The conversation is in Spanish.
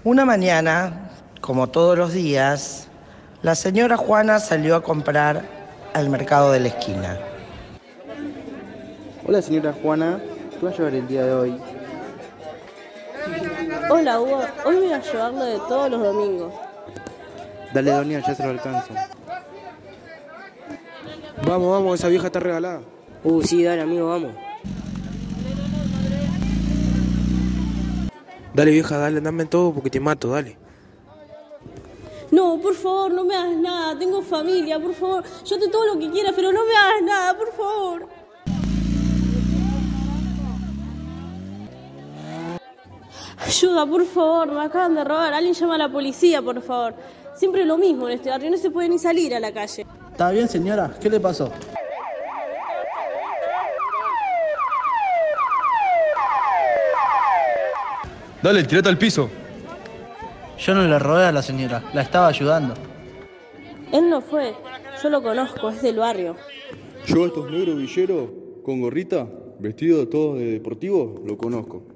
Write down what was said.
Una mañana, como todos los días, la señora Juana salió a comprar al mercado de la esquina. Hola señora Juana, ¿qué va a llevar el día de hoy? Hola Hugo, hoy voy a llevarlo de todos los domingos. Dale doña, ya se lo alcanzo. Vamos, esa vieja está regalada. Sí, dale amigo, vamos. Dale vieja, dale, dame todo porque te mato, dale. No, por favor, no me hagas nada, tengo familia, por favor. Yo te todo lo que quieras, pero no me hagas nada, por favor. Ayuda, por favor, me acaban de robar. Alguien llama a la policía, por favor. Siempre lo mismo en este barrio, no se puede ni salir a la calle. ¿Está bien, señora? ¿Qué le pasó? Dale, tirate al piso. Yo no le robé a la señora, la estaba ayudando. Él no fue, yo lo conozco, es del barrio. Yo a estos negros villeros con gorrita, vestidos todos de deportivo, lo conozco.